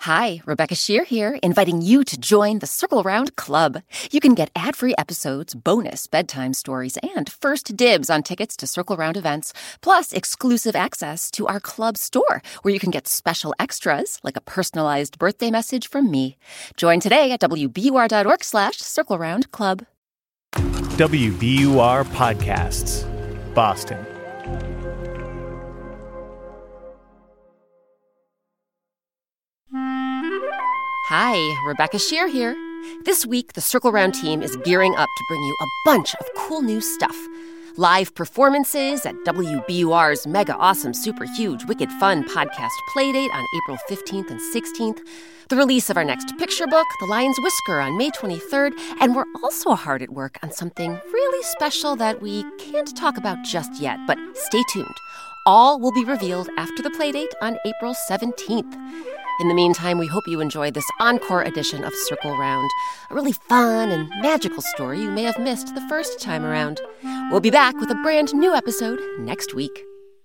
Hi, Rebecca Shear here, inviting you to join the Circle Round Club. You can get ad-free episodes, bonus bedtime stories, and first dibs on tickets to Circle Round events, plus exclusive access to our club store, where you can get special extras, like a personalized birthday message from me. Join today at wbur.org/circleroundclub. WBUR Podcasts, Boston. Hi, Rebecca Shear here. This week, the Circle Round team is gearing up to bring you a bunch of cool new stuff. Live performances at WBUR's mega awesome, super huge, wicked fun podcast Playdate on April 15th and 16th, the release of our next picture book, The Lion's Whisker, on May 23rd, and we're also hard at work on something really special that we can't talk about just yet, but stay tuned. All will be revealed after the Playdate on April 17th. In the meantime, we hope you enjoy this encore edition of Circle Round, a really fun and magical story you may have missed the first time around. We'll be back with a brand new episode next week.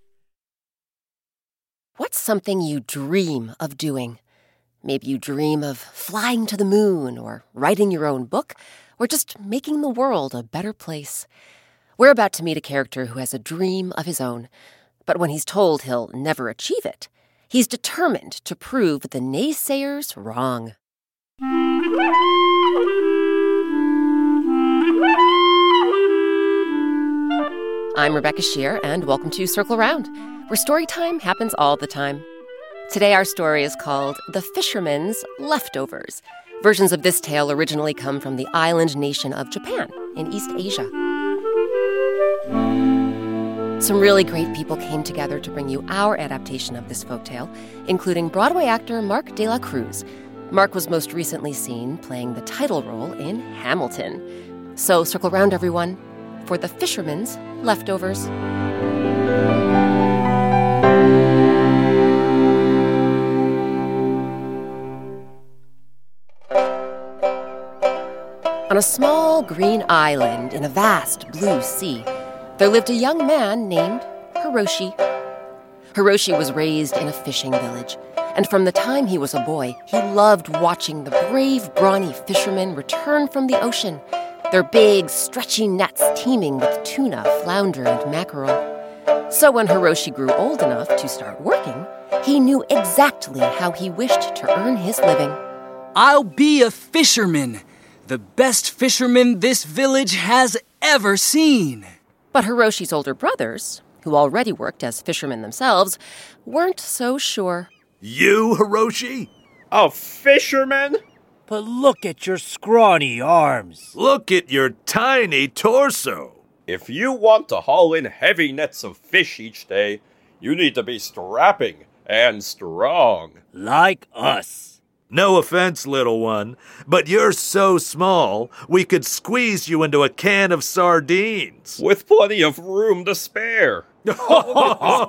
What's something you dream of doing? Maybe you dream of flying to the moon, or writing your own book, or just making the world a better place. We're about to meet a character who has a dream of his own, but when he's told he'll never achieve it, he's determined to prove the naysayers wrong. I'm Rebecca Shear, and welcome to Circle Round, where story time happens all the time. Today our story is called The Fisherman's Leftovers. Versions of this tale originally come from the island nation of Japan in East Asia. Some really great people came together to bring you our adaptation of this folktale, including Broadway actor Mark de la Cruz. Mark was most recently seen playing the title role in Hamilton. So circle round, everyone, for The Fisherman's Leftovers. On a small green island in a vast blue sea, there lived a young man named Hiroshi. Hiroshi was raised in a fishing village, and from the time he was a boy, he loved watching the brave, brawny fishermen return from the ocean, their big, stretchy nets teeming with tuna, flounder, and mackerel. So when Hiroshi grew old enough to start working, he knew exactly how he wished to earn his living. I'll be a fisherman, the best fisherman this village has ever seen. But Hiroshi's older brothers, who already worked as fishermen themselves, weren't so sure. You, Hiroshi? A fisherman? But look at your scrawny arms. Look at your tiny torso. If you want to haul in heavy nets of fish each day, you need to be strapping and strong. Like us. No offense, little one, but you're so small, we could squeeze you into a can of sardines. With plenty of room to spare. Oh,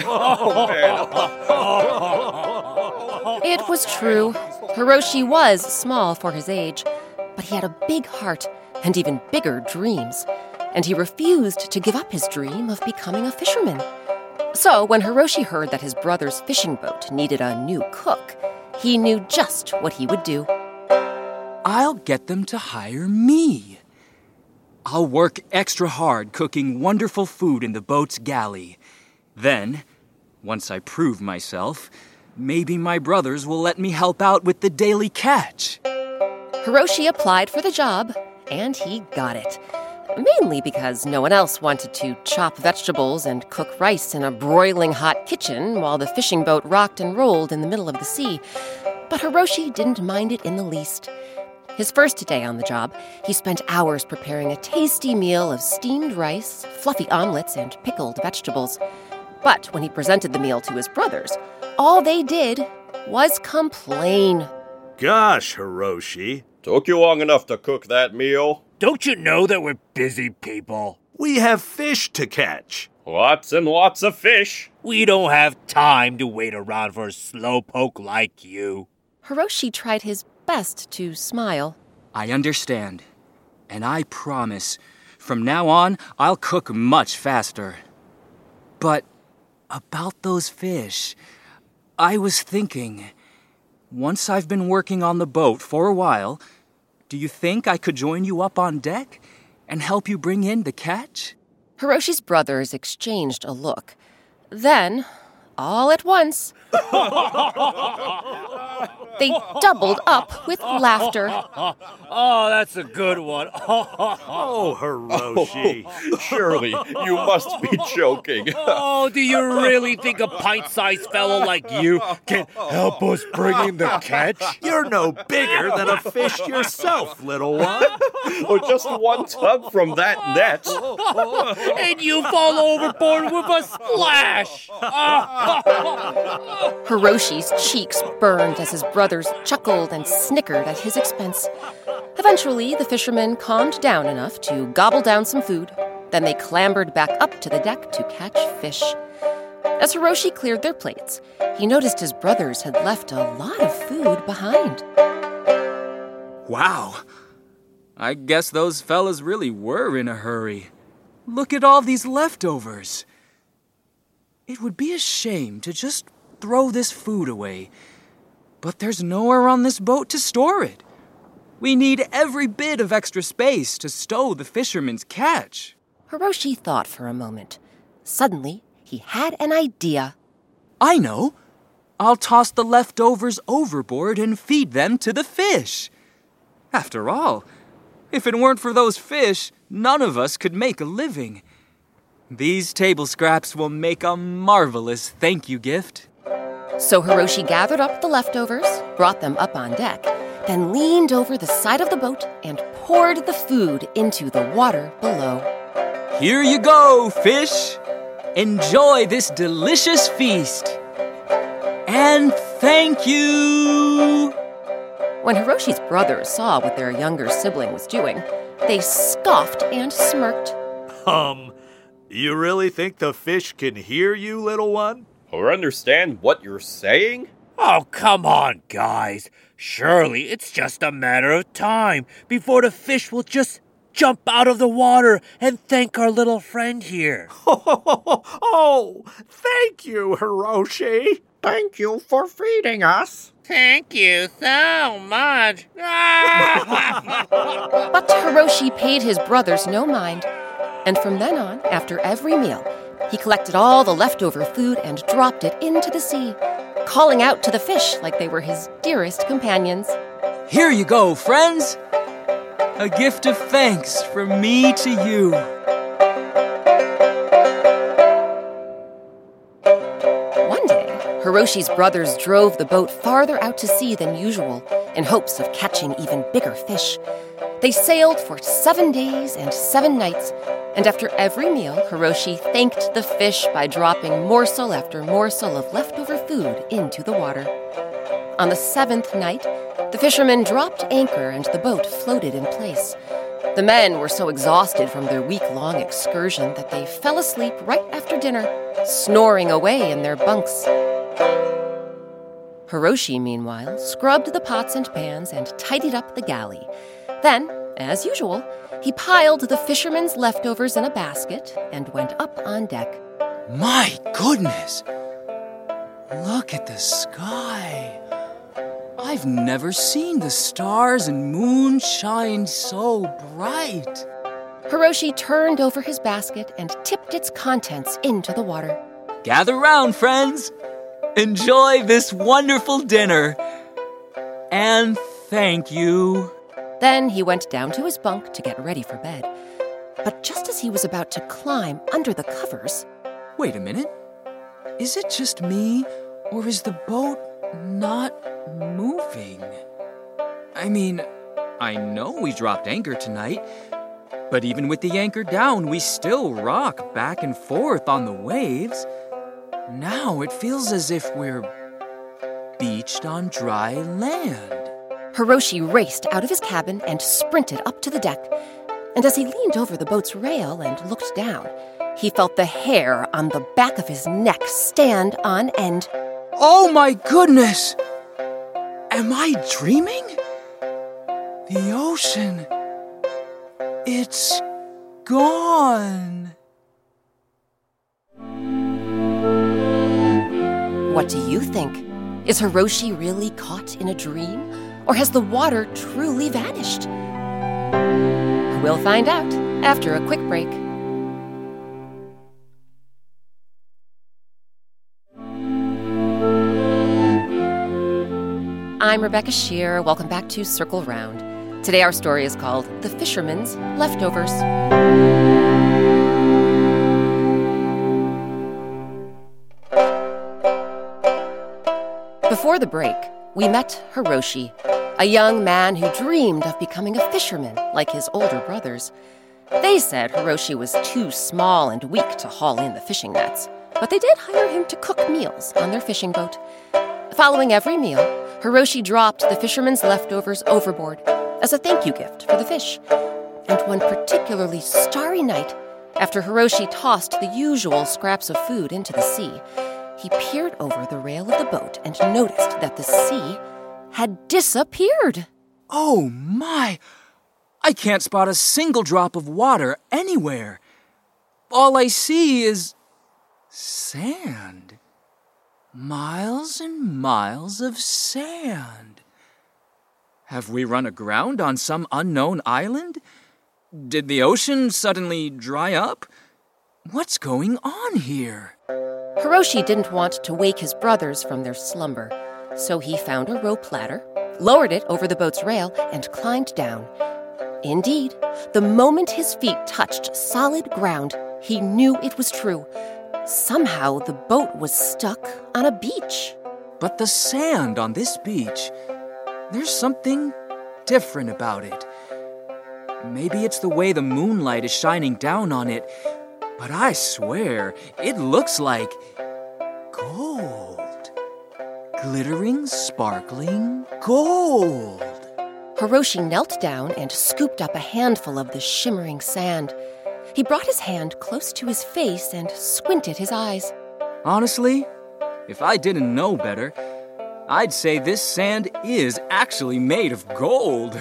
man. It was true. Hiroshi was small for his age, but he had a big heart and even bigger dreams. And he refused to give up his dream of becoming a fisherman. So when Hiroshi heard that his brother's fishing boat needed a new cook, he knew just what he would do. I'll get them to hire me. I'll work extra hard cooking wonderful food in the boat's galley. Then, once I prove myself, maybe my brothers will let me help out with the daily catch. Hiroshi applied for the job, and he got it. Mainly because no one else wanted to chop vegetables and cook rice in a broiling hot kitchen while the fishing boat rocked and rolled in the middle of the sea. But Hiroshi didn't mind it in the least. His first day on the job, he spent hours preparing a tasty meal of steamed rice, fluffy omelets, and pickled vegetables. But when he presented the meal to his brothers, all they did was complain. Gosh, Hiroshi. Took you long enough to cook that meal? Don't you know that we're busy people? We have fish to catch. Lots and lots of fish. We don't have time to wait around for a slowpoke like you. Hiroshi tried his best to smile. I understand. And I promise, from now on, I'll cook much faster. But about those fish, I was thinking, once I've been working on the boat for a while, do you think I could join you up on deck and help you bring in the catch? Hiroshi's brothers exchanged a look. Then, all at once, they doubled up with laughter. Oh, that's a good one. Oh, Hiroshi. Surely you must be joking. Oh, do you really think a pint-sized fellow like you can help us bring in the catch? You're no bigger than a fish yourself, little one. Or just one tug from that net. And you fall overboard with a splash! Hiroshi's cheeks burned as his brothers chuckled and snickered at his expense. Eventually, the fishermen calmed down enough to gobble down some food. Then they clambered back up to the deck to catch fish. As Hiroshi cleared their plates, he noticed his brothers had left a lot of food behind. Wow. I guess those fellas really were in a hurry. Look at all these leftovers. It would be a shame to just throw this food away, but there's nowhere on this boat to store it. We need every bit of extra space to stow the fisherman's catch. Hiroshi thought for a moment. Suddenly, he had an idea. I know. I'll toss the leftovers overboard and feed them to the fish. After all, if it weren't for those fish, none of us could make a living. These table scraps will make a marvelous thank you gift. So Hiroshi gathered up the leftovers, brought them up on deck, then leaned over the side of the boat and poured the food into the water below. Here you go, fish. Enjoy this delicious feast. And thank you. When Hiroshi's brothers saw what their younger sibling was doing, they scoffed and smirked. You really think the fish can hear you, little one? Or understand what you're saying? Oh, come on, guys. Surely it's just a matter of time before the fish will just jump out of the water and thank our little friend here. Oh, thank you, Hiroshi. Thank you for feeding us. Thank you so much. But Hiroshi paid his brothers no mind. And from then on, after every meal, he collected all the leftover food and dropped it into the sea, calling out to the fish like they were his dearest companions. Here you go, friends. A gift of thanks from me to you. One day, Hiroshi's brothers drove the boat farther out to sea than usual in hopes of catching even bigger fish. They sailed for 7 days and 7 nights, and after every meal, Hiroshi thanked the fish by dropping morsel after morsel of leftover food into the water. On the 7th night, the fishermen dropped anchor and the boat floated in place. The men were so exhausted from their week-long excursion that they fell asleep right after dinner, snoring away in their bunks. Hiroshi, meanwhile, scrubbed the pots and pans and tidied up the galley. Then, as usual, he piled the fishermen's leftovers in a basket and went up on deck. My goodness! Look at the sky. I've never seen the stars and moon shine so bright. Hiroshi turned over his basket and tipped its contents into the water. Gather round, friends. Enjoy this wonderful dinner. And thank you. Then he went down to his bunk to get ready for bed. But just as he was about to climb under the covers... Wait a minute. Is it just me, or is the boat not moving? I mean, I know we dropped anchor tonight, but even with the anchor down, we still rock back and forth on the waves. Now it feels as if we're beached on dry land. Hiroshi raced out of his cabin and sprinted up to the deck. And as he leaned over the boat's rail and looked down, he felt the hair on the back of his neck stand on end. Oh my goodness! Am I dreaming? The ocean... it's gone. What do you think? Is Hiroshi really caught in a dream? Or has the water truly vanished? We'll find out after a quick break. I'm Rebecca Shear. Welcome back to Circle Round. Today our story is called The Fisherman's Leftovers. Before the break, we met Hiroshi, a young man who dreamed of becoming a fisherman like his older brothers. They said Hiroshi was too small and weak to haul in the fishing nets, but they did hire him to cook meals on their fishing boat. Following every meal, Hiroshi dropped the fisherman's leftovers overboard as a thank you gift for the fish. And one particularly starry night, after Hiroshi tossed the usual scraps of food into the sea, he peered over the rail of the boat and noticed that the sea had disappeared. Oh my! I can't spot a single drop of water anywhere. All I see is sand. Miles and miles of sand. Have we run aground on some unknown island? Did the ocean suddenly dry up? What's going on here? Hiroshi didn't want to wake his brothers from their slumber, so he found a rope ladder, lowered it over the boat's rail, and climbed down. Indeed, the moment his feet touched solid ground, he knew it was true. Somehow the boat was stuck on a beach. But the sand on this beach, there's something different about it. Maybe it's the way the moonlight is shining down on it, but I swear it looks like gold. Glittering, sparkling gold. Hiroshi knelt down and scooped up a handful of the shimmering sand. He brought his hand close to his face and squinted his eyes. Honestly, if I didn't know better, I'd say this sand is actually made of gold.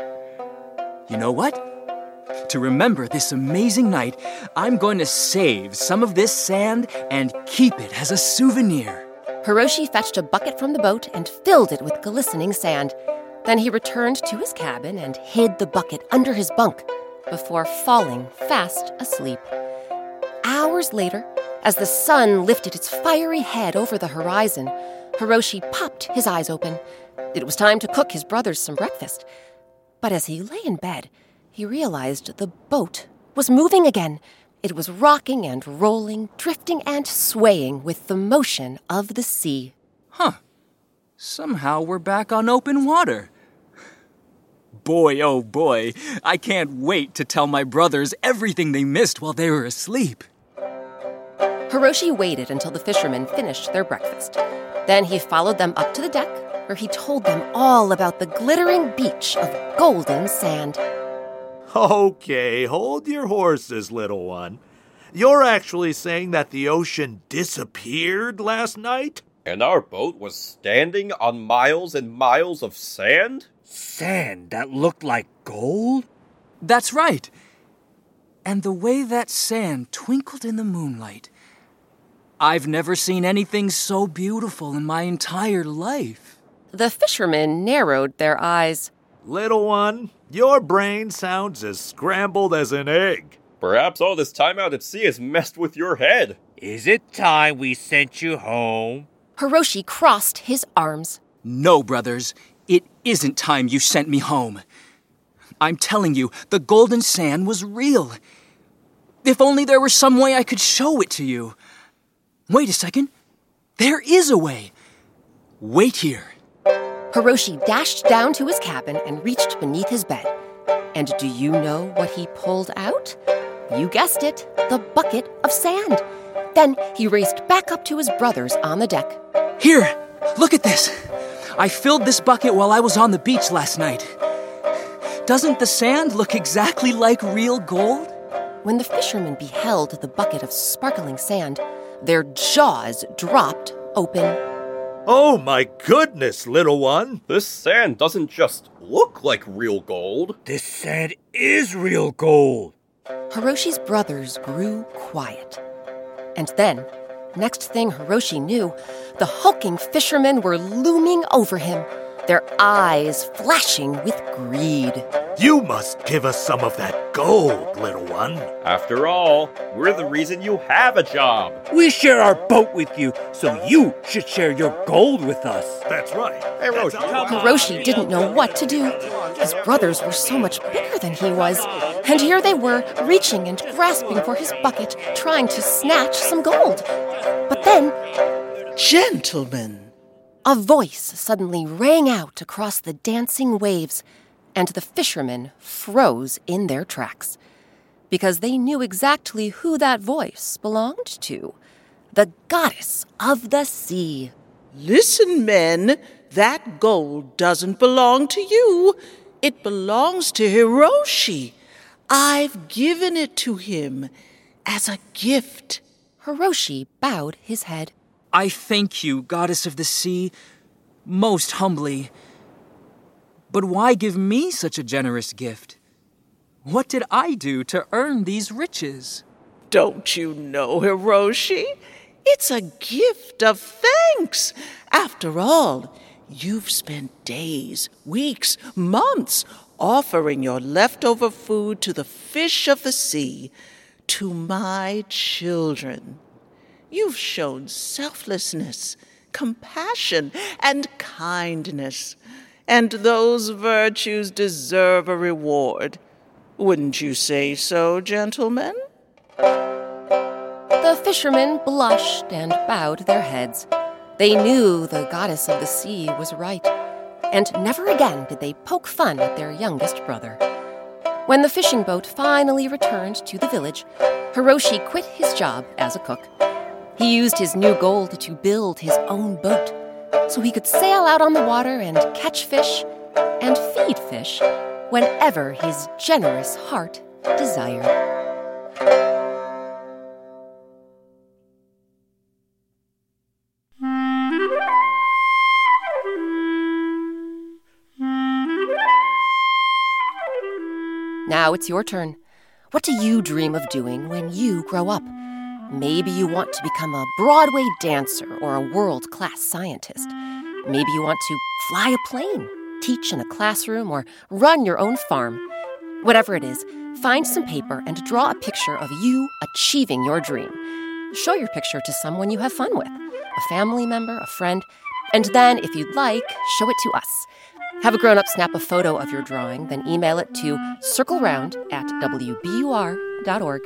You know what? To remember this amazing night, I'm going to save some of this sand and keep it as a souvenir. Hiroshi fetched a bucket from the boat and filled it with glistening sand. Then he returned to his cabin and hid the bucket under his bunk before falling fast asleep. Hours later, as the sun lifted its fiery head over the horizon, Hiroshi popped his eyes open. It was time to cook his brothers some breakfast. But as he lay in bed, he realized the boat was moving again. It was rocking and rolling, drifting and swaying with the motion of the sea. Huh. Somehow we're back on open water. Boy, oh boy, I can't wait to tell my brothers everything they missed while they were asleep. Hiroshi waited until the fishermen finished their breakfast. Then he followed them up to the deck, where he told them all about the glittering beach of golden sand. Okay, hold your horses, little one. You're actually saying that the ocean disappeared last night? And our boat was standing on miles and miles of sand? Sand that looked like gold? That's right. And the way that sand twinkled in the moonlight. I've never seen anything so beautiful in my entire life. The fishermen narrowed their eyes. Little one, your brain sounds as scrambled as an egg. Perhaps all this time out at sea has messed with your head. Is it time we sent you home? Hiroshi crossed his arms. No, brothers, it isn't time you sent me home. I'm telling you, the golden sand was real. If only there were some way I could show it to you. Wait a second. There is a way. Wait here. Hiroshi dashed down to his cabin and reached beneath his bed. And do you know what he pulled out? You guessed it, the bucket of sand. Then he raced back up to his brothers on the deck. Here, look at this. I filled this bucket while I was on the beach last night. Doesn't the sand look exactly like real gold? When the fishermen beheld the bucket of sparkling sand, their jaws dropped open. Oh my goodness, little one. This sand doesn't just look like real gold. This sand is real gold. Hiroshi's brothers grew quiet. And then Next thing Hiroshi knew, the hulking fishermen were looming over him, their eyes flashing with greed. You must give us some of that gold, little one. After all, we're the reason you have a job. We share our boat with you, so you should share your gold with us. That's right. Hey, Roshi, Hiroshi didn't know what to do. His brothers were so much bigger than he was, and here they were, reaching and grasping for his bucket, trying to snatch some gold. But then, Gentlemen, a voice suddenly rang out across the dancing waves, and the fishermen froze in their tracks, because they knew exactly who that voice belonged to: the goddess of the sea. listen, men. That gold doesn't belong to you. It belongs to Hiroshi. I've given it to him as a gift. Hiroshi bowed his head. I thank you, goddess of the sea, most humbly. But why give me such a generous gift? What did I do to earn these riches? Don't you know, Hiroshi? It's a gift of thanks. After all, you've spent days, weeks, months offering your leftover food to the fish of the sea, to my children. You've shown selflessness, compassion, and kindness, and those virtues deserve a reward. Wouldn't you say so, gentlemen? The fishermen blushed and bowed their heads. They knew the goddess of the sea was right, and never again did they poke fun at their youngest brother. When the fishing boat finally returned to the village, Hiroshi quit his job as a cook. He used his new gold to build his own boat, so he could sail out on the water and catch fish and feed fish whenever his generous heart desired. Now it's your turn. What do you dream of doing when you grow up? Maybe you want to become a Broadway dancer or a world-class scientist. Maybe you want to fly a plane, teach in a classroom, or run your own farm. Whatever it is, find some paper and draw a picture of you achieving your dream. Show your picture to someone you have fun with, a family member, a friend, and then, if you'd like, show it to us. Have a grown-up snap a photo of your drawing, then email it to circleround@wbur.org.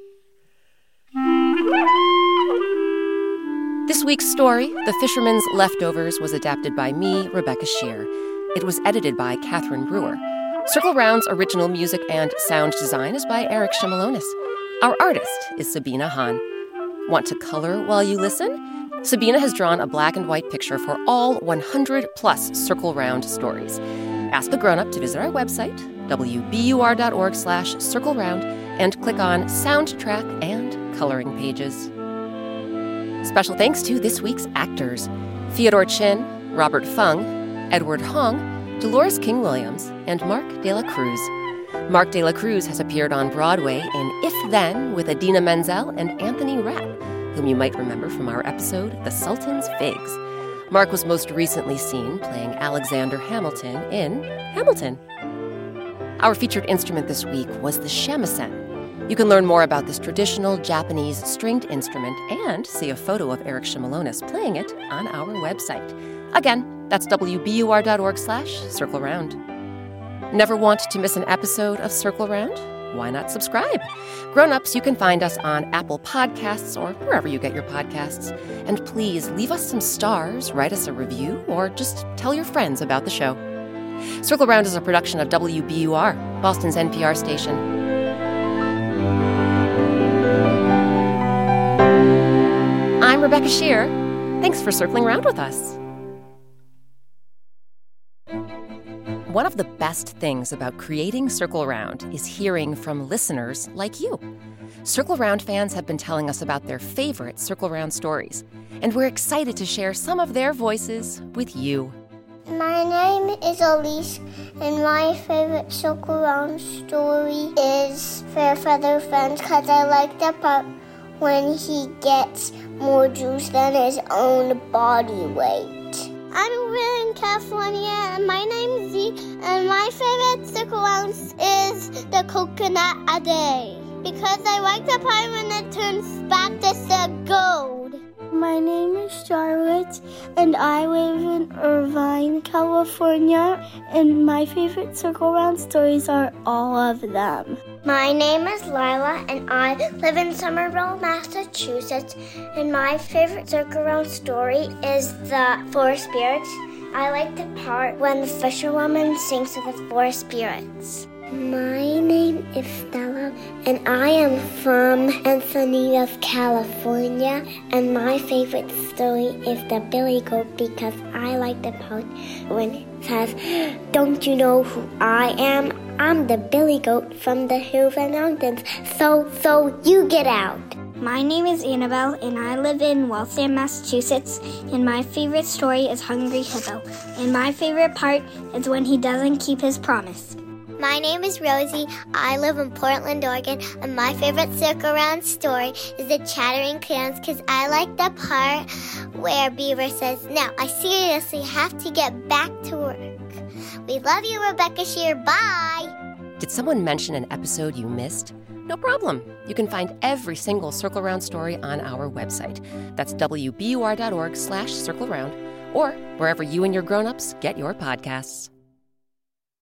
This week's story, The Fisherman's Leftovers, was adapted by me, Rebecca Shear. It was edited by Catherine Brewer. Circle Round's original music and sound design is by Eric Shimalonis. Our artist is Sabina Hahn. Want to color while you listen? Sabina has drawn a black and white picture for all 100-plus Circle Round stories. Ask a grown-up to visit our website, wbur.org/circleround, and click on Soundtrack and Coloring Pages. Special thanks to this week's actors: Theodore Chin, Robert Fung, Edward Hong, Dolores King-Williams, and Mark De La Cruz. Mark De La Cruz has appeared on Broadway in If Then with Idina Menzel and Anthony Rapp, whom you might remember from our episode, The Sultan's Figs. Mark was most recently seen playing Alexander Hamilton in Hamilton. Our featured instrument this week was the shamisen. You can learn more about this traditional Japanese stringed instrument and see a photo of Eric Shimalonis playing it on our website. Again, that's wbur.org/circleround. Never want to miss an episode of Circle Round? Why not subscribe? Grown-ups, you can find us on Apple Podcasts or wherever you get your podcasts. And please leave us some stars, write us a review, or just tell your friends about the show. Circle Round is a production of WBUR, Boston's NPR station. I'm Rebecca Shear. Thanks for circling around with us. One of the best things about creating Circle Round is hearing from listeners like you. Circle Round fans have been telling us about their favorite Circle Round stories, and we're excited to share some of their voices with you. My name is Elise, and my favorite Circle Round story is Fairfeather Friends, because I like the part when he gets more juice than his own body weight. I'm really in California, and my name's Z, and my favorite circle round is the coconut a day, because I like the part when it turns back to gold. My name is Charlotte, and I live in Irvine, California, and my favorite circle round stories are all of them. My name is Lila, and I live in Somerville, Massachusetts, and my favorite circle round story is the Four Spirits. I like the part when the fisherwoman sings to the four spirits. My name is Stella, and I am from Encinitas, California, and my favorite story is the Billy Goat because I like the part when it says, "Don't you know who I am? I'm the Billy Goat from the hills and mountains, so you get out." My name is Annabelle, and I live in Waltham, Massachusetts, and my favorite story is Hungry Hippo, and my favorite part is when he doesn't keep his promise. My name is Rosie. I live in Portland, Oregon, and my favorite circle round story is the Chattering Clams because I like the part where Beaver says, "Now, I seriously have to get back to work." We love you, Rebecca Shear. Bye! Did someone mention an episode you missed? No problem. You can find every single Circle Round story on our website. That's wbur.org/circleround, or wherever you and your grown-ups get your podcasts.